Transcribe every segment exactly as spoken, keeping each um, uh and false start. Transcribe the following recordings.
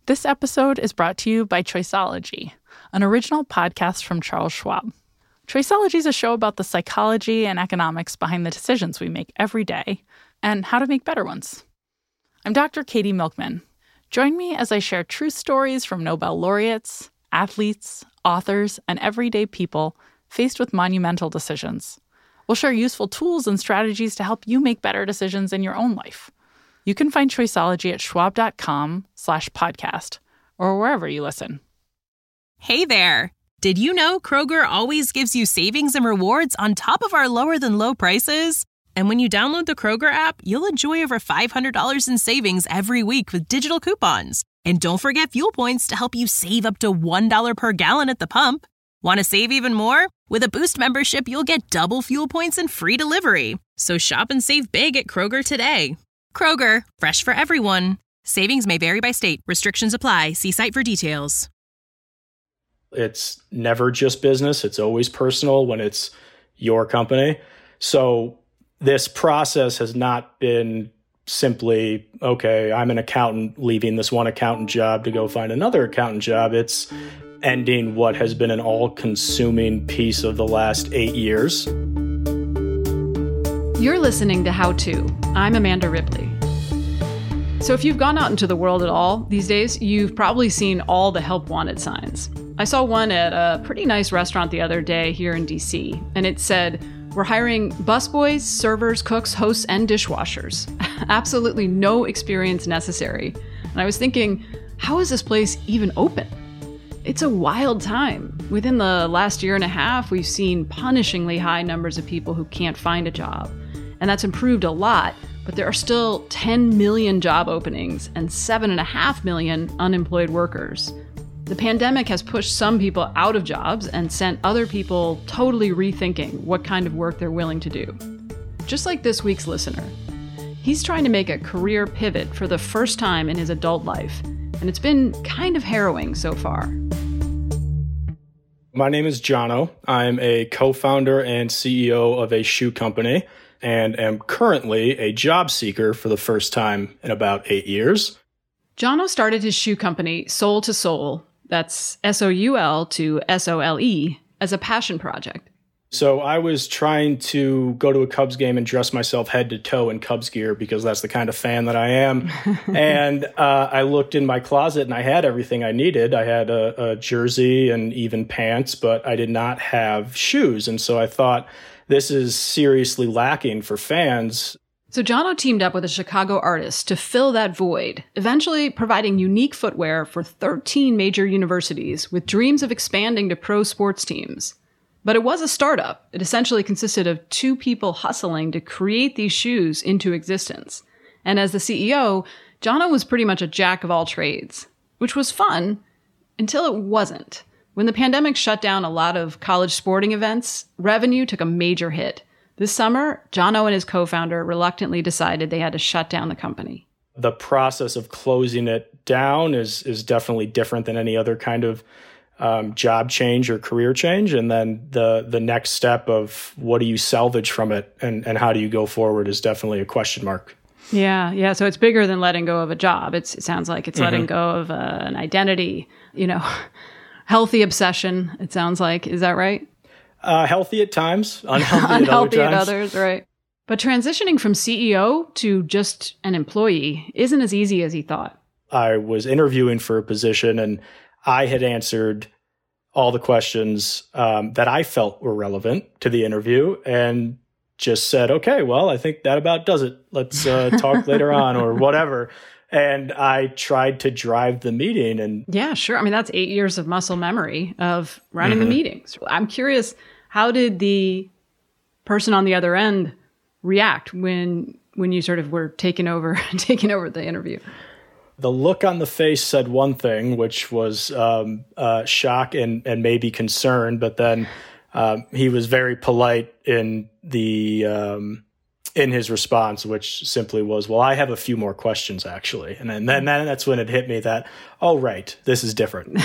This episode is brought to you by Choiceology, an original podcast from Charles Schwab. Choiceology is a show about the psychology and economics behind the decisions we make every day and how to make better ones. I'm Doctor Katie Milkman. Join me as I share true stories from Nobel laureates, athletes, authors, and everyday people faced with monumental decisions. We'll share useful tools and strategies to help you make better decisions in your own life. You can find Choiceology at schwab.com slash podcast or wherever you listen. Hey there! Did you know Kroger always gives you savings and rewards on top of our lower than low prices? And when you download the Kroger app, you'll enjoy over five hundred dollars in savings every week with digital coupons. And don't forget fuel points to help you save up to one dollar per gallon at the pump. Want to save even more? With a Boost membership, you'll get double fuel points and free delivery. So shop and save big at Kroger today. Kroger, fresh for everyone. Savings may vary by state. Restrictions apply. See site for details. It's never just business. It's always personal when it's your company. So this process has not been simply, okay, I'm an accountant leaving this one accountant job to go find another accountant job. It's ending what has been an all-consuming piece of the last eight years. You're listening to How To. I'm Amanda Ripley. So if you've gone out into the world at all these days, you've probably seen all the help wanted signs. I saw one at a pretty nice restaurant the other day here in D C, and it said, "We're hiring busboys, servers, cooks, hosts, and dishwashers. Absolutely no experience necessary." And I was thinking, how is this place even open? It's a wild time. Within the last year and a half, we've seen punishingly high numbers of people who can't find a job. And that's improved a lot, but there are still ten million job openings and seven point five million unemployed workers. The pandemic has pushed some people out of jobs and sent other people totally rethinking what kind of work they're willing to do. Just like this week's listener. He's trying to make a career pivot for the first time in his adult life, and it's been kind of harrowing so far. My name is Jono. I'm a co-founder and C E O of a shoe company and am currently a job seeker for the first time in about eight years. Jono started his shoe company, Soul to Soul, that's S O U L to S O L E, as a passion project. So I was trying to go to a Cubs game and dress myself head to toe in Cubs gear because that's the kind of fan that I am. and uh, I looked in my closet and I had everything I needed. I had a, a jersey and even pants, but I did not have shoes. And so I thought, this is seriously lacking for fans. So Jono teamed up with a Chicago artist to fill that void, eventually providing unique footwear for thirteen major universities with dreams of expanding to pro sports teams. But it was a startup. It essentially consisted of two people hustling to create these shoes into existence. And as the C E O, Jono was pretty much a jack of all trades, which was fun until it wasn't. When the pandemic shut down a lot of college sporting events, revenue took a major hit. This summer, Jono and his co-founder reluctantly decided they had to shut down the company. The process of closing it down is is definitely different than any other kind of um, job change or career change. And then the the next step of what do you salvage from it and, and how do you go forward is definitely a question mark. Yeah, yeah. So it's bigger than letting go of a job. It's, it sounds like it's mm-hmm. letting go of uh, an identity, you know, healthy obsession, it sounds like. Is that right? Uh, healthy at times, unhealthy, unhealthy at, other at others, right. But transitioning from C E O to just an employee isn't as easy as he thought. I was interviewing for a position and I had answered all the questions um, that I felt were relevant to the interview and just said, okay, well, I think that about does it. Let's uh, talk later on or whatever. And I tried to drive the meeting. And yeah, sure. I mean, that's eight years of muscle memory of running mm-hmm. the meetings. I'm curious, how did the person on the other end react when when you sort of were taking over taking over the interview? The look on the face said one thing, which was um, uh, shock and, and maybe concern. But then um, he was very polite in the um, in his response, which simply was, well, I have a few more questions, actually. And then, then that's when it hit me that, oh, right, this is different.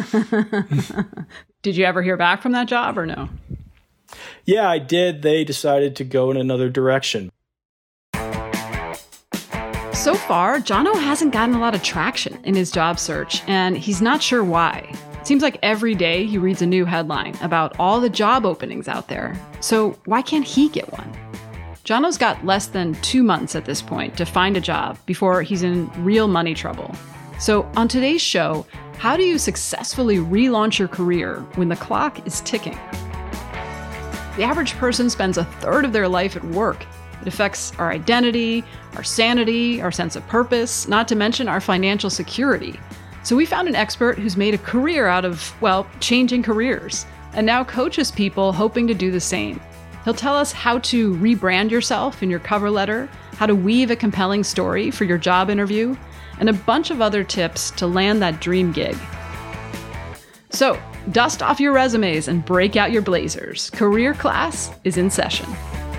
Did you ever hear back from that job or no? Yeah, I did. They decided to go in another direction. So far, Jono hasn't gotten a lot of traction in his job search, and he's not sure why. It seems like every day he reads a new headline about all the job openings out there. So why can't he get one? Jono's got less than two months at this point to find a job before he's in real money trouble. So on today's show, how do you successfully relaunch your career when the clock is ticking? The average person spends a third of their life at work. It affects our identity, our sanity, our sense of purpose, not to mention our financial security. So we found an expert who's made a career out of, well, changing careers, and now coaches people hoping to do the same. He'll tell us how to rebrand yourself in your cover letter, how to weave a compelling story for your job interview, and a bunch of other tips to land that dream gig. So, dust off your resumes and break out your blazers. Career class is in session.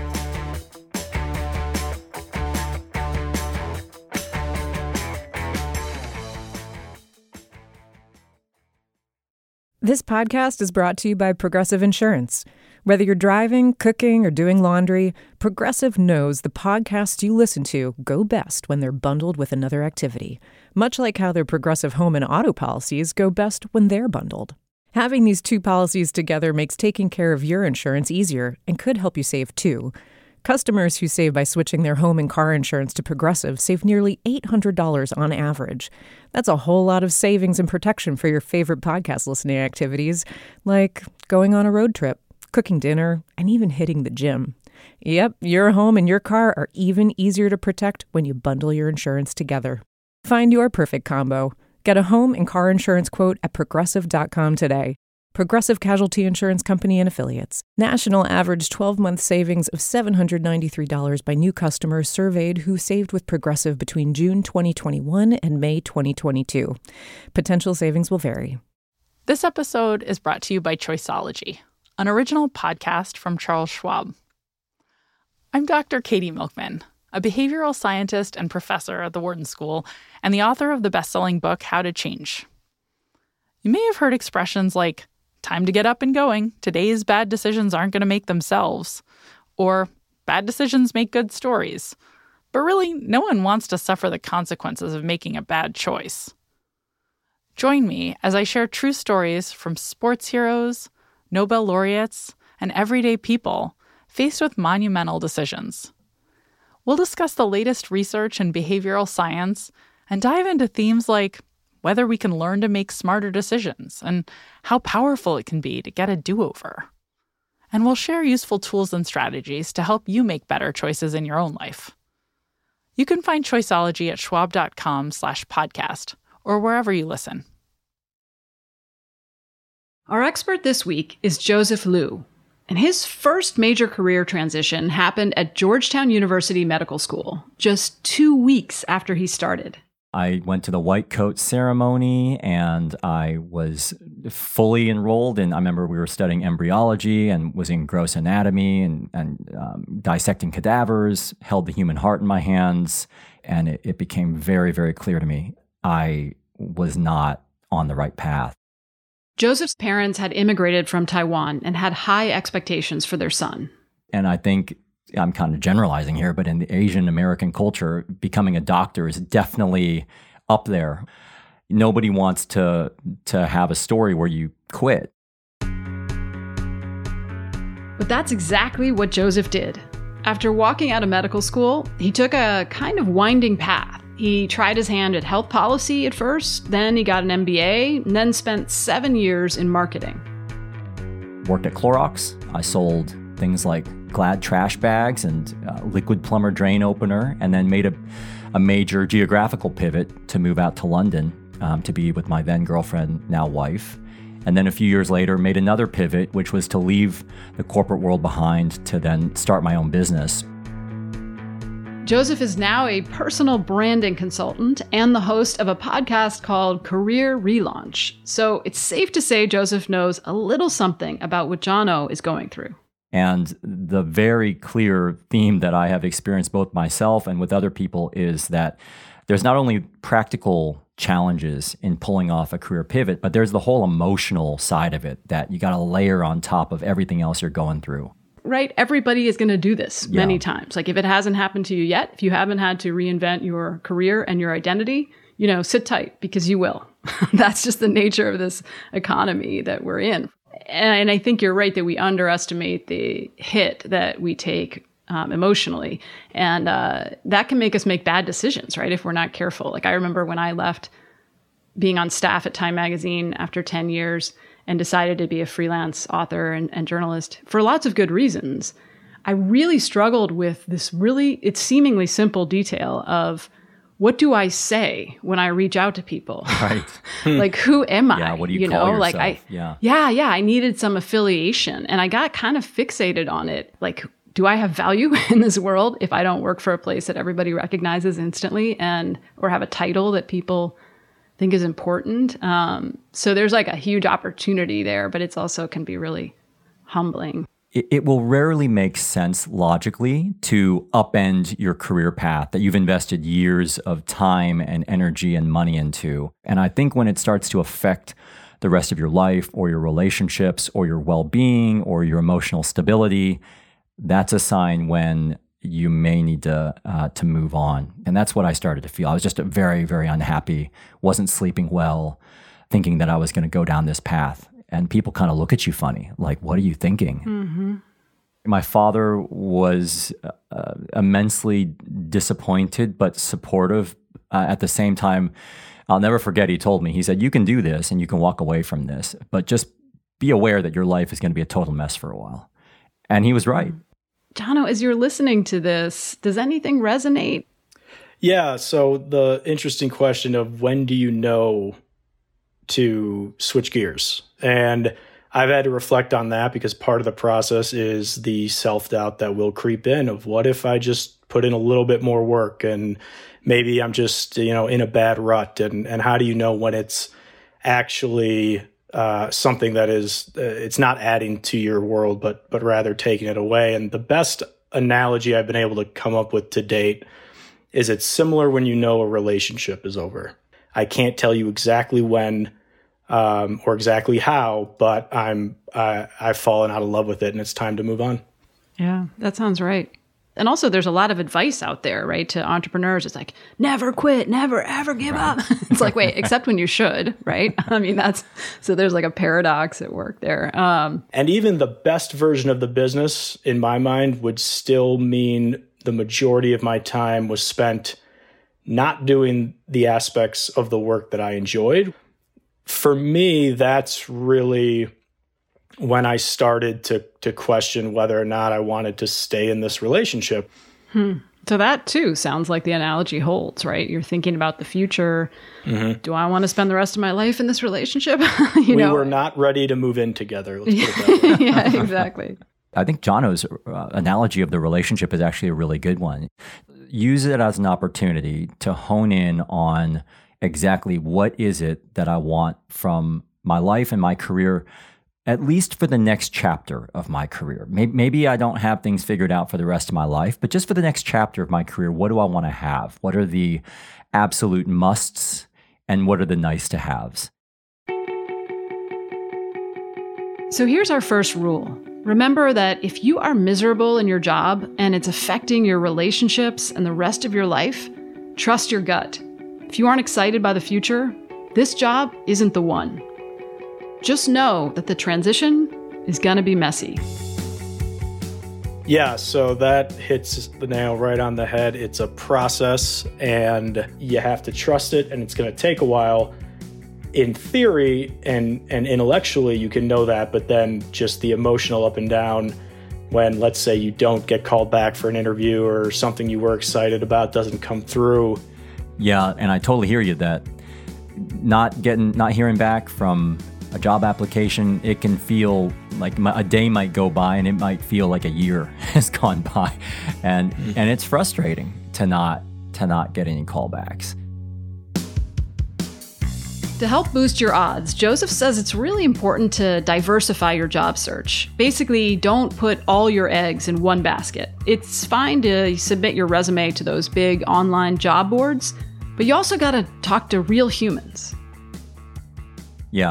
This podcast is brought to you by Progressive Insurance. Whether you're driving, cooking, or doing laundry, Progressive knows the podcasts you listen to go best when they're bundled with another activity, much like how their Progressive home and auto policies go best when they're bundled. Having these two policies together makes taking care of your insurance easier and could help you save too. Customers who save by switching their home and car insurance to Progressive save nearly eight hundred dollars on average. That's a whole lot of savings and protection for your favorite podcast listening activities, like going on a road trip, cooking dinner, and even hitting the gym. Yep, your home and your car are even easier to protect when you bundle your insurance together. Find your perfect combo. Get a home and car insurance quote at progressive dot com today. Progressive Casualty Insurance Company and Affiliates. National average twelve-month savings of seven hundred ninety-three dollars by new customers surveyed who saved with Progressive between June twenty twenty-one and May twenty twenty-two. Potential savings will vary. This episode is brought to you by Choiceology, an original podcast from Charles Schwab. I'm Doctor Katie Milkman, a behavioral scientist and professor at the Wharton School, and the author of the best-selling book, How to Change. You may have heard expressions like, time to get up and going, today's bad decisions aren't going to make themselves, or bad decisions make good stories. But really, no one wants to suffer the consequences of making a bad choice. Join me as I share true stories from sports heroes, Nobel laureates, and everyday people faced with monumental decisions. We'll discuss the latest research in behavioral science and dive into themes like whether we can learn to make smarter decisions and how powerful it can be to get a do-over. And we'll share useful tools and strategies to help you make better choices in your own life. You can find Choiceology at schwab.com slash podcast or wherever you listen. Our expert this week is Joseph Liu, and his first major career transition happened at Georgetown University Medical School, just two weeks after he started. I went to the white coat ceremony and I was fully enrolled. And I remember we were studying embryology and was in gross anatomy and, and um, dissecting cadavers, held the human heart in my hands. And it, it became very, very clear to me I was not on the right path. Joseph's parents had immigrated from Taiwan and had high expectations for their son. And I think I'm kind of generalizing here, but in the Asian American culture, becoming a doctor is definitely up there. Nobody wants to to have a story where you quit. But that's exactly what Joseph did. After walking out of medical school, he took a kind of winding path. He tried his hand at health policy at first, then he got an M B A, and then spent seven years in marketing. Worked at Clorox. I sold things like Glad trash bags and uh, liquid plumber drain opener, and then made a, a major geographical pivot to move out to London um, to be with my then girlfriend, now wife. And then a few years later, made another pivot, which was to leave the corporate world behind to then start my own business. Joseph is now a personal branding consultant and the host of a podcast called Career Relaunch. So it's safe to say Joseph knows a little something about what Jono is going through. And the very clear theme that I have experienced both myself and with other people is that there's not only practical challenges in pulling off a career pivot, but there's the whole emotional side of it that you got to layer on top of everything else you're going through. right? Everybody is going to do this Yeah. many times. Like if it hasn't happened to you yet, if you haven't had to reinvent your career and your identity, you know, sit tight because you will. That's just the nature of this economy that we're in. And I think you're right that we underestimate the hit that we take um, emotionally. And uh, that can make us make bad decisions, right? If we're not careful. Like I remember when I left being on staff at Time Magazine after ten years and decided to be a freelance author and, and journalist for lots of good reasons, I really struggled with this really, it's seemingly simple detail of what do I say when I reach out to people? Right. Like, who am I? Yeah, what do you, you call know, yourself? like I, yeah. yeah, yeah. I needed some affiliation and I got kind of fixated on it. Like, do I have value in this world if I don't work for a place that everybody recognizes instantly and, or have a title that people think is important? Um, so there's like a huge opportunity there, but it's also can be really humbling. It, it will rarely make sense logically to upend your career path that you've invested years of time and energy and money into. And I think when it starts to affect the rest of your life or your relationships or your well-being or your emotional stability, that's a sign when you may need to uh, to move on. And that's what I started to feel. I was just very, very unhappy, wasn't sleeping well, thinking that I was going to go down this path. And people kind of look at you funny, like, what are you thinking? Mm-hmm. My father was uh, immensely disappointed, but supportive. Uh, at the same time, I'll never forget, he told me, he said, you can do this and you can walk away from this, but just be aware that your life is going to be a total mess for a while. And he was right. Jono, as you're listening to this, does anything resonate? Yeah. So the interesting question of when do you know to switch gears? And I've had to reflect on that because part of the process is the self-doubt that will creep in of what if I just put in a little bit more work and maybe I'm just, you know, in a bad rut. And, and how do you know when it's actually uh, something that is, uh, it's not adding to your world, but, but rather taking it away? And the best analogy I've been able to come up with to date is it's similar when you know a relationship is over. I can't tell you exactly when um, or exactly how, but I'm uh, I've fallen out of love with it, and it's time to move on. Yeah, that sounds right. And also, there's a lot of advice out there, right, to entrepreneurs. It's like, never quit, never, ever give right. up. It's like, wait, except when you should, right? I mean, that's, so there's like a paradox at work there. Um, and even the best version of the business, in my mind, would still mean the majority of my time was spent not doing the aspects of the work that I enjoyed. For me, that's really when I started to to question whether or not I wanted to stay in this relationship. Hmm. So that too sounds like the analogy holds, right? You're thinking about the future. Mm-hmm. Do I want to spend the rest of my life in this relationship? you we know? were not ready to move in together. Let's put it that way. Yeah, exactly. I think Jono's uh, analogy of the relationship is actually a really good one. Use it as an opportunity to hone in on exactly what is it that I want from my life and my career, at least for the next chapter of my career. Maybe, maybe I don't have things figured out for the rest of my life, but just for the next chapter of my career, what do I want to have? What are the absolute musts and what are the nice to haves? So here's our first rule. Remember that if you are miserable in your job and it's affecting your relationships and the rest of your life, trust your gut. If you aren't excited by the future, this job isn't the one. Just know that the transition is going to be messy. Yeah, so that hits the nail right on the head. It's a process and you have to trust it, and it's going to take a while. In theory and, and intellectually, you can know that, but then just the emotional up and down when, let's say, you don't get called back for an interview or something you were excited about doesn't come through. Yeah, and I totally hear you that not getting, not hearing back from a job application, it can feel like a day might go by and it might feel like a year has gone by, and mm-hmm. and it's frustrating to not to not get any callbacks. To help boost your odds, Joseph says it's really important to diversify your job search. Basically, don't put all your eggs in one basket. It's fine to submit your resume to those big online job boards, but you also got to talk to real humans. Yeah,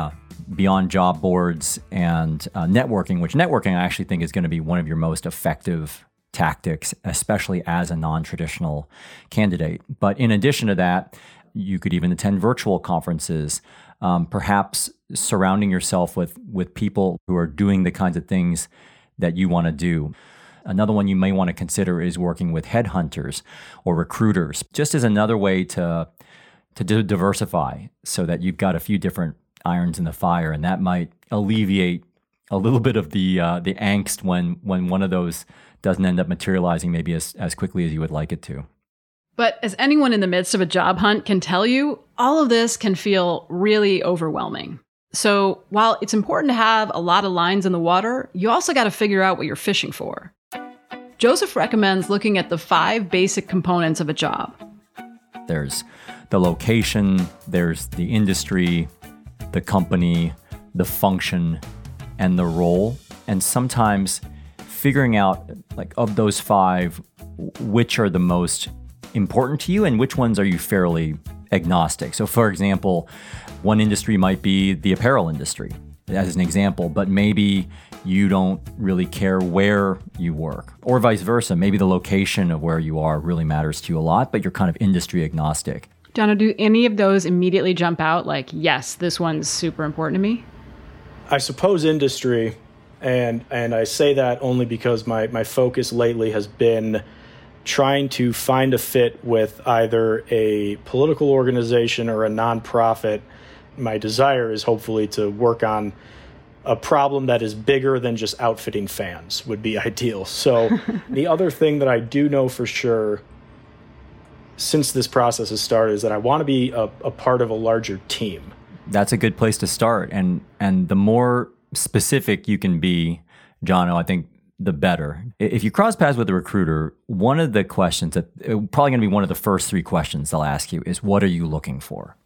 beyond job boards and uh, networking, which networking I actually think is going to be one of your most effective tactics, especially as a non-traditional candidate. But in addition to that, you could even attend virtual conferences, um, perhaps surrounding yourself with, with people who are doing the kinds of things that you want to do. Another one you may want to consider is working with headhunters or recruiters, just as another way to to diversify so that you've got a few different irons in the fire, and that might alleviate a little bit of the uh, the angst when when one of those doesn't end up materializing maybe as, as quickly as you would like it to. But as anyone in the midst of a job hunt can tell you, all of this can feel really overwhelming. So while it's important to have a lot of lines in the water, you also got to figure out what you're fishing for. Joseph recommends looking at the five basic components of a job. There's the location, there's the industry, the company, the function, and the role. And sometimes figuring out, like, of those five, which are the most important to you and which ones are you fairly agnostic. So for example, one industry might be the apparel industry, as an example, but maybe you don't really care where you work, or vice versa. Maybe the location of where you are really matters to you a lot, but you're kind of industry agnostic. Jono, do any of those immediately jump out like, yes, this one's super important to me? I suppose industry, and and I say that only because my, my focus lately has been trying to find a fit with either a political organization or a nonprofit. My desire is hopefully to work on a problem that is bigger than just outfitting fans would be ideal. So the other thing that I do know for sure since this process has started is that I want to be a, a part of a larger team. That's a good place to start. And and the more specific you can be, Jono, I think the better. If you cross paths with a recruiter, one of the questions that probably going to be one of the first three questions they'll ask you is, what are you looking for?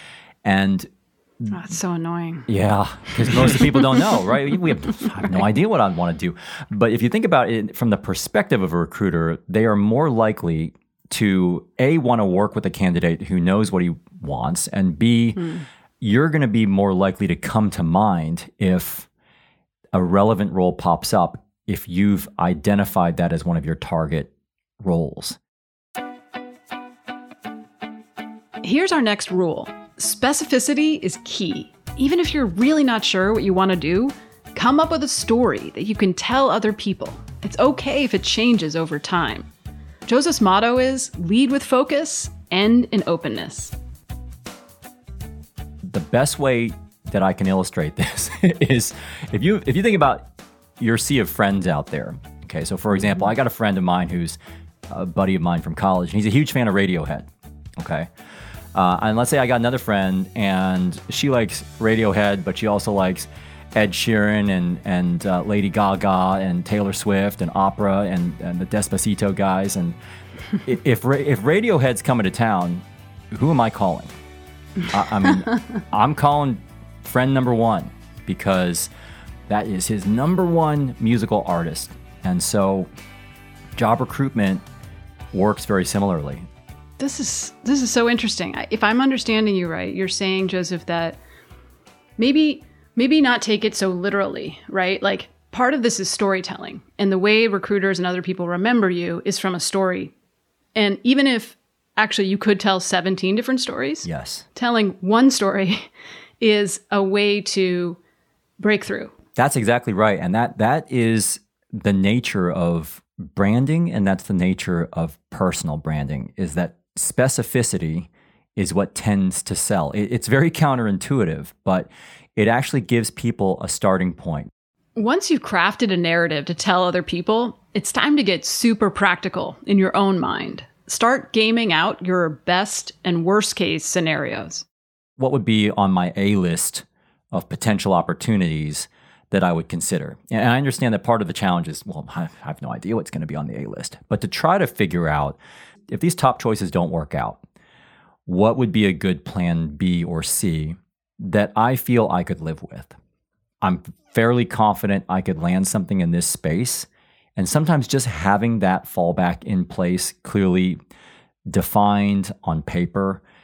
And oh, that's so annoying. Yeah, because most of the people don't know, right? We have, I have no idea what I want to do. But if you think about it from the perspective of a recruiter, they are more likely to, A, want to work with a candidate who knows what he wants, and B, mm. you're going to be more likely to come to mind if a relevant role pops up, if you've identified that as one of your target roles. Here's our next rule. Specificity is key. Even if you're really not sure what you want to do, come up with a story that you can tell other people. It's okay if it changes over time. Joseph's motto is lead with focus, end in openness. The best way that I can illustrate this is if you if you think about your sea of friends out there. Okay, so for example, I got a friend of mine who's a buddy of mine from college, and he's a huge fan of Radiohead. Okay. Uh, and let's say I got another friend, and she likes Radiohead, but she also likes Ed Sheeran and and uh, Lady Gaga and Taylor Swift and opera and, and the Despacito guys. And if if Radiohead's coming to town, who am I calling? I, I mean, I'm calling friend number one, because that is his number one musical artist. And so job recruitment works very similarly. This is this is so interesting. If I'm understanding you right, you're saying, Joseph, that maybe maybe not take it so literally, right? Like, part of this is storytelling, and the way recruiters and other people remember you is from a story. And even if actually you could tell seventeen different stories, yes, telling one story is a way to break through. That's exactly right. And that that is the nature of branding, and that's the nature of personal branding, is that specificity is what tends to sell. It, it's very counterintuitive, but it actually gives people a starting point. Once you've crafted a narrative to tell other people, it's time to get super practical in your own mind. Start gaming out your best and worst case scenarios. What would be on my A list of potential opportunities that I would consider? And I understand that part of the challenge is, well, I have no idea what's going to be on the A list. But to try to figure out, if these top choices don't work out, what would be a good plan B or C that I feel I could live with? I'm fairly confident I could land something in this space. And sometimes just having that fallback in place, clearly defined on paper,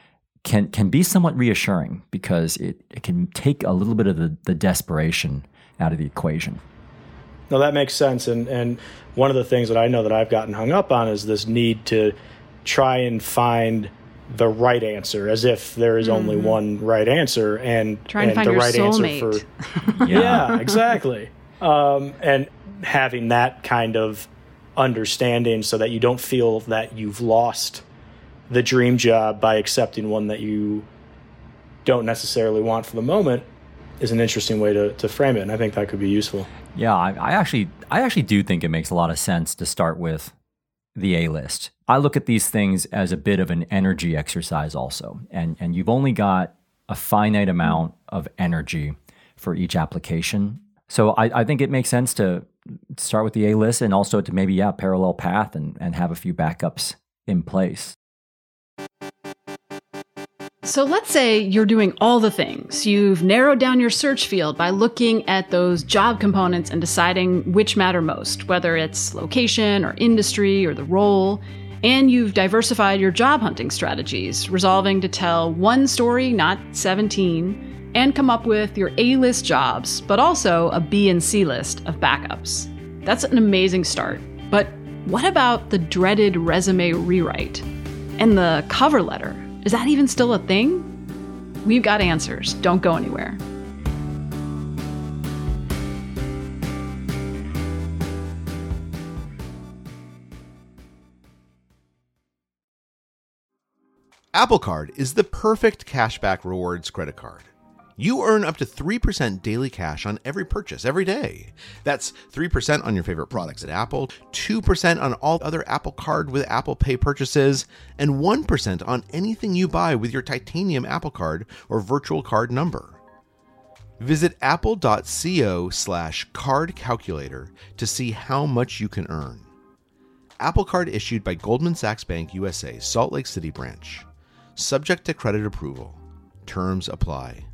can can be somewhat reassuring because it, it can take a little bit of the, the desperation out of the equation. No, that makes sense. And and one of the things that I know that I've gotten hung up on is this need to try and find the right answer, as if there is mm-hmm. only one right answer, and, Trying and to find the your right soulmate. answer for yeah. yeah, exactly. Um, and having that kind of understanding so that you don't feel that you've lost the dream job by accepting one that you don't necessarily want for the moment is an interesting way to, to frame it. And I think that could be useful. Yeah, I, I actually I actually do think it makes a lot of sense to start with the A-list. I look at these things as a bit of an energy exercise also. And and you've only got a finite amount of energy for each application. So I, I think it makes sense to start with the A-list and also to maybe, yeah, parallel path and, and have a few backups in place. So let's say you're doing all the things. You've narrowed down your search field by looking at those job components and deciding which matter most, whether it's location or industry or the role. And you've diversified your job hunting strategies, resolving to tell one story, not seventeen, and come up with your A-list jobs, but also a B and C list of backups. That's an amazing start. But what about the dreaded resume rewrite? And the cover letter? Is that even still a thing? We've got answers. Don't go anywhere. Apple Card is the perfect cashback rewards credit card. You earn up to three percent daily cash on every purchase every day. That's three percent on your favorite products at Apple, two percent on all other Apple Card with Apple Pay purchases, and one percent on anything you buy with your titanium Apple Card or virtual card number. Visit apple.co slash card calculator to see how much you can earn. Apple Card issued by Goldman Sachs Bank U S A, Salt Lake City branch. Subject to credit approval. Terms apply.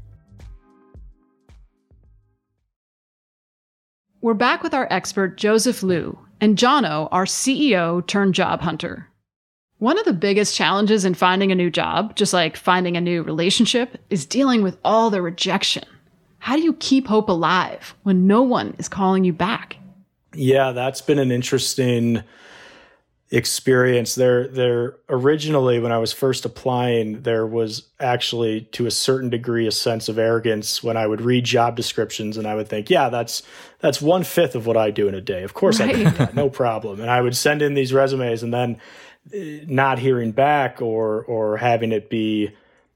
We're back with our expert, Joseph Liu, and Jono, our C E O turned job hunter. One of the biggest challenges in finding a new job, just like finding a new relationship, is dealing with all the rejection. How do you keep hope alive when no one is calling you back? Yeah, that's been an interesting experience. There, there originally, when I was first applying, there was actually, to a certain degree, a sense of arrogance when I would read job descriptions and I would think, yeah, that's that's one fifth of what I do in a day. Of course right. I can do that, no problem. And I would send in these resumes and then not hearing back or or having it be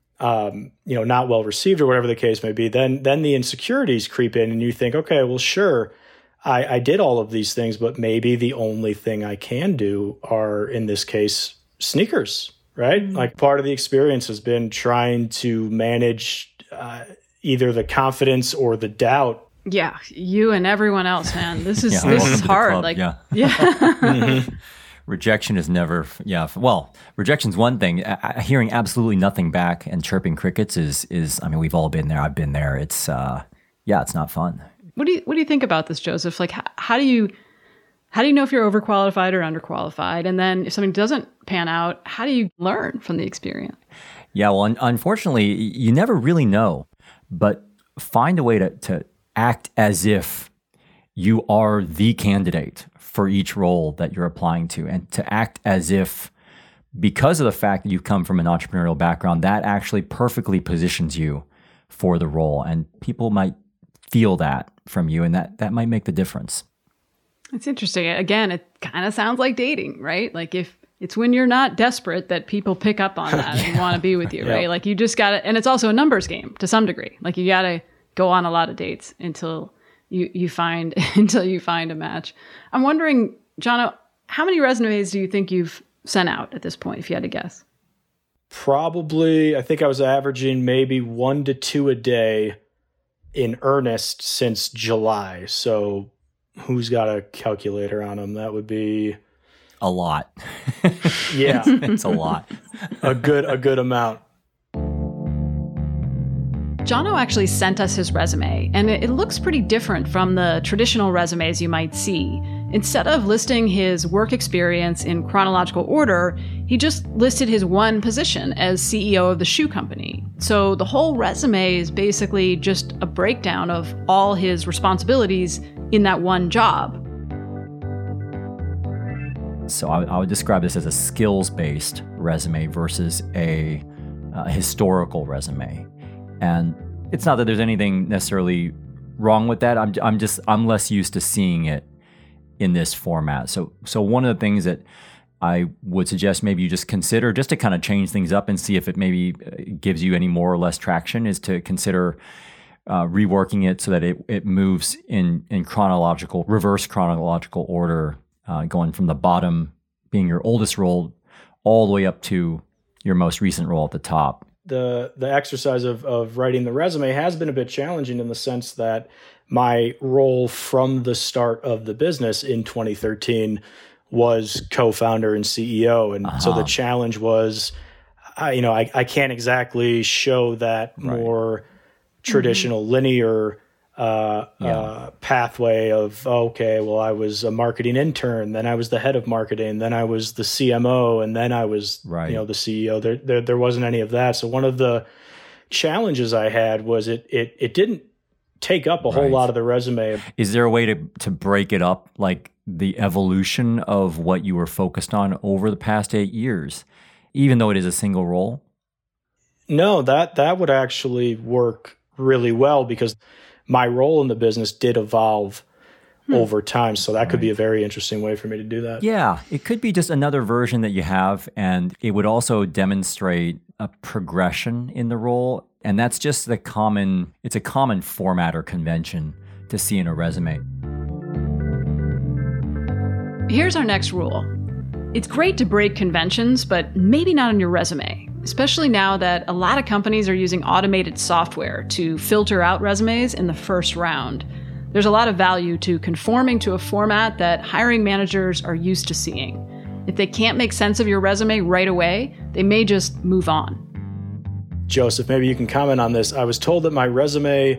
um, you know, not well received or whatever the case may be, then then the insecurities creep in and you think, okay, well, sure, I, I did all of these things, but maybe the only thing I can do are, in this case, sneakers, right? Mm-hmm. Like part of the experience has been trying to manage uh, either the confidence or the doubt. Yeah, you and everyone else, man. This is yeah, this is hard. Like, yeah. yeah. mm-hmm. Rejection is never, yeah. Well, rejection's one thing. Uh, hearing absolutely nothing back and chirping crickets is, is. I mean, we've all been there. I've been there. It's, uh, yeah, it's not fun. What do you what do you think about this, Joseph? Like, how, how do you how do you know if you're overqualified or underqualified? And then if something doesn't pan out, how do you learn from the experience? Yeah, well, un- unfortunately, you never really know. But find a way to to act as if you are the candidate for each role that you're applying to, and to act as if, because of the fact that you come from an entrepreneurial background, that actually perfectly positions you for the role, and people might feel that from you, and that that might make the difference. It's interesting. Again, it kind of sounds like dating, right? Like if it's when you're not desperate that people pick up on that yeah. and want to be with you, right? Yeah. Like you just got to, and it's also a numbers game to some degree. Like you got to go on a lot of dates until you you find until you find a match. I'm wondering, Jono, how many resumes do you think you've sent out at this point, if you had to guess? Probably, I think I was averaging maybe one to two a day in earnest since July. So who's got a calculator on them? That would be a lot. Yeah. It's a lot. a good a good amount. Jono actually sent us his resume, and it, it looks pretty different from the traditional resumes you might see. Instead of listing his work experience in chronological order, he just listed his one position as C E O of the shoe company. So the whole resume is basically just a breakdown of all his responsibilities in that one job. So I, I would describe this as a skills-based resume versus a, a historical resume. And it's not that there's anything necessarily wrong with that. I'm, I'm just, I'm less used to seeing it in this format. So, so one of the things that I would suggest maybe you just consider, just to kind of change things up and see if it maybe gives you any more or less traction, is to consider uh, reworking it so that it, it moves in, in chronological, reverse chronological order, uh, going from the bottom being your oldest role all the way up to your most recent role at the top. The the exercise of, of writing the resume has been a bit challenging in the sense that my role from the start of the business in twenty thirteen was co-founder and C E O. And uh-huh. so the challenge was, I, you know, I, I can't exactly show that right. more traditional mm-hmm. linear uh, yeah. uh, pathway of, okay, well, I was a marketing intern, then I was the head of marketing, then I was the C M O, and then I was, right. you know, the C E O. There, there, there wasn't any of that. So one of the challenges I had was it, it, it didn't take up a whole right. lot of the resume. Is there a way to, to break it up, like the evolution of what you were focused on over the past eight years, even though it is a single role? No, that, that would actually work really well because my role in the business did evolve hmm. over time. So that could right. be a very interesting way for me to do that. Yeah, it could be just another version that you have, and it would also demonstrate a progression in the role. And that's just the common, it's a common format or convention to see in a resume. Here's our next rule. It's great to break conventions, but maybe not on your resume, especially now that a lot of companies are using automated software to filter out resumes in the first round. There's a lot of value to conforming to a format that hiring managers are used to seeing. If they can't make sense of your resume right away, they may just move on. Joseph, maybe you can comment on this. I was told that my resume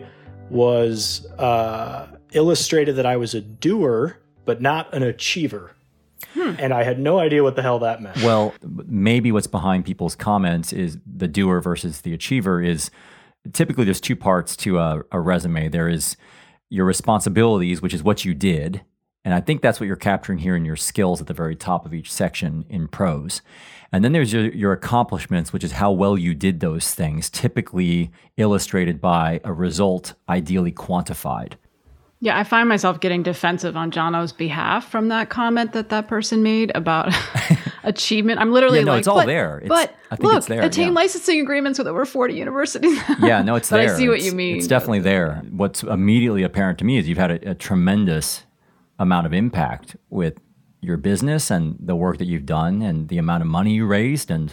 was uh, illustrated that I was a doer, but not an achiever. Hmm. And I had no idea what the hell that meant. Well, maybe what's behind people's comments is the doer versus the achiever is typically there's two parts to a, a resume. There is your responsibilities, which is what you did. And I think that's what you're capturing here in your skills at the very top of each section in prose. And then there's your, your accomplishments, which is how well you did those things, typically illustrated by a result, ideally quantified. Yeah, I find myself getting defensive on Jono's behalf from that comment that that person made about achievement. I'm literally yeah, no, like, it's all but, there. It's, but I think look, it's there, attain yeah. licensing agreements with over forty universities. Yeah, no, it's but there. I see what it's, you mean. It's definitely there. What's immediately apparent to me is you've had a, a tremendous amount of impact with your business and the work that you've done and the amount of money you raised. And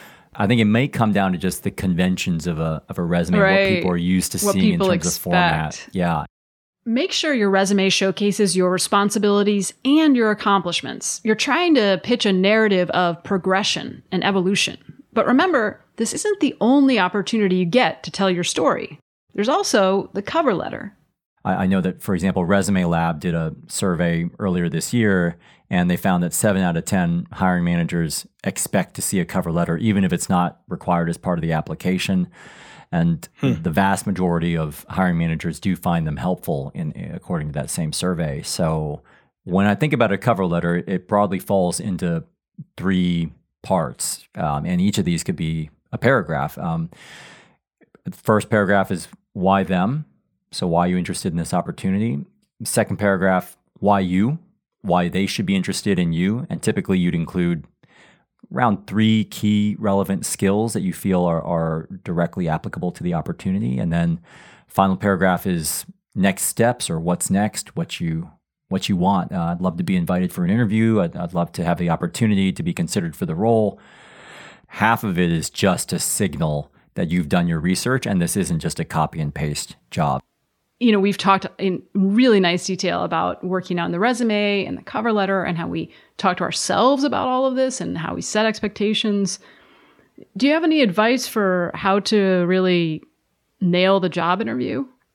I think it may come down to just the conventions of a of a resume, right. what people are used to what seeing in terms expect. of format. Yeah. Make sure your resume showcases your responsibilities and your accomplishments. You're trying to pitch a narrative of progression and evolution. But remember, this isn't the only opportunity you get to tell your story. There's also the cover letter. I, I know that, for example, Resume Lab did a survey earlier this year, and they found that seven out of ten hiring managers expect to see a cover letter, even if it's not required as part of the application. And hmm. the vast majority of hiring managers do find them helpful, in according to that same survey. So when I think about a cover letter, it broadly falls into three parts, um, and each of these could be a paragraph. Um, the first paragraph is why them, so why are you interested in this opportunity? Second paragraph, why you, why they should be interested in you, and typically you'd include around three key relevant skills that you feel are, are directly applicable to the opportunity. And then final paragraph is next steps, or what's next, what you what you want. Uh, I'd love to be invited for an interview. I'd, I'd love to have the opportunity to be considered for the role. Half of it is just to signal that you've done your research and this isn't just a copy and paste job. You know, we've talked in really nice detail about working on the resume and the cover letter and how we talk to ourselves about all of this and how we set expectations. Do you have any advice for how to really nail the job interview?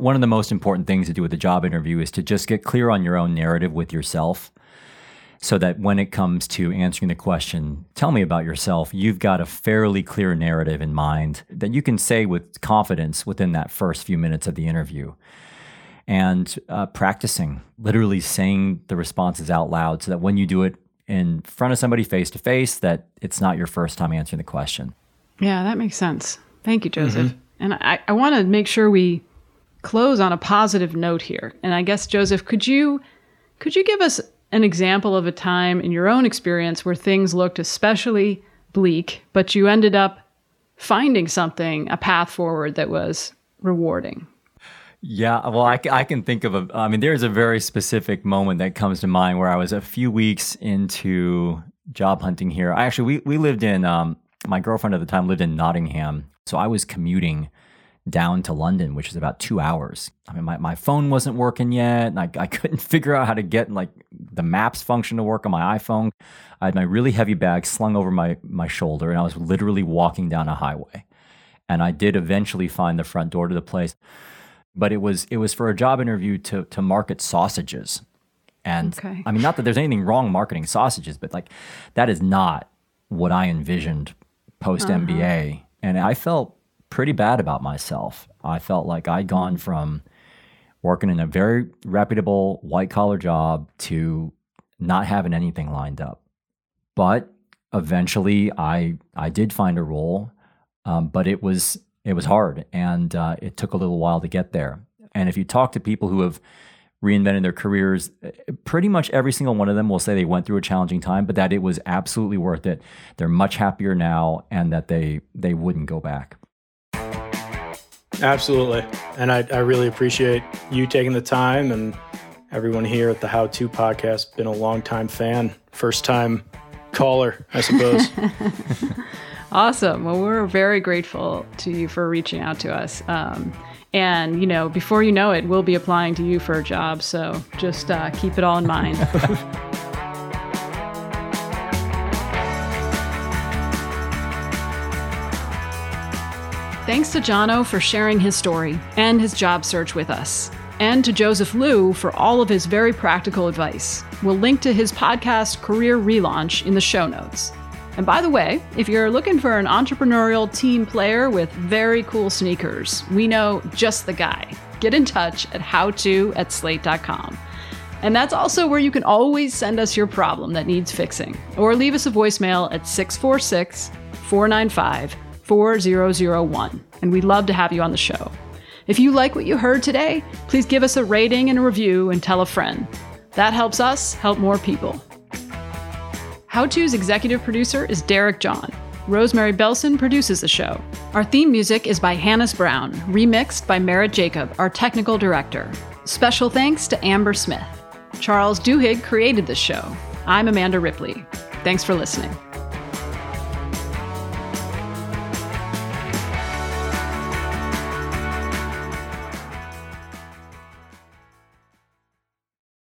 One of the most important things to do with a job interview is to just get clear on your own narrative with yourself, so that when it comes to answering the question, tell me about yourself, you've got a fairly clear narrative in mind that you can say with confidence within that first few minutes of the interview. And uh, practicing, literally saying the responses out loud so that when you do it in front of somebody face-to-face, that it's not your first time answering the question. Yeah, that makes sense. Thank you, Joseph. Mm-hmm. And I, I want to make sure we close on a positive note here. And I guess, Joseph, could you could you give us an example of a time in your own experience where things looked especially bleak, but you ended up finding something, a path forward that was rewarding? Yeah, well, I, I can think of a, I mean, there's a very specific moment that comes to mind where I was a few weeks into job hunting here. I actually, we, we lived in, um, my girlfriend at the time lived in Nottingham. So I was commuting down to London, which is about two hours. I mean, my, my phone wasn't working yet, and I, I couldn't figure out how to get like the maps function to work on my iPhone. I had my really heavy bag slung over my, my shoulder, and I was literally walking down a highway. And I did eventually find the front door to the place, but it was it was for a job interview to to market sausages. And okay. I mean, not that there's anything wrong marketing sausages, but like that is not what I envisioned post M B A, uh-huh. And I felt pretty bad about myself. I felt like I'd gone from working in a very reputable white-collar job to not having anything lined up. But eventually I I did find a role, um, but it was it was hard, and uh, it took a little while to get there. And if you talk to people who have reinvented their careers, pretty much every single one of them will say they went through a challenging time, but that it was absolutely worth it. They're much happier now, and that they they wouldn't go back. Absolutely. And I, I really appreciate you taking the time, and everyone here at the How To Podcast. Been a long-time fan, first-time caller, I suppose. Awesome. Well, we're very grateful to you for reaching out to us. Um, and, you know, before you know it, we'll be applying to you for a job. So just uh, keep it all in mind. Thanks to Jono for sharing his story and his job search with us, and to Joseph Liu for all of his very practical advice. We'll link to his podcast, Career Relaunch, in the show notes. And by the way, if you're looking for an entrepreneurial team player with very cool sneakers, we know just the guy. Get in touch at howto at slate dot com. And that's also where you can always send us your problem that needs fixing, or leave us a voicemail at six four six, four nine five, four zero zero one, and we'd love to have you on the show. If you like what you heard today, please give us a rating and a review and tell a friend. That helps us help more people. How To's executive producer is Derek John. Rosemary Belson produces the show. Our theme music is by Hannes Brown, remixed by Merritt Jacob, our technical director. Special thanks to Amber Smith. Charles Duhigg created the show. I'm Amanda Ripley. Thanks for listening.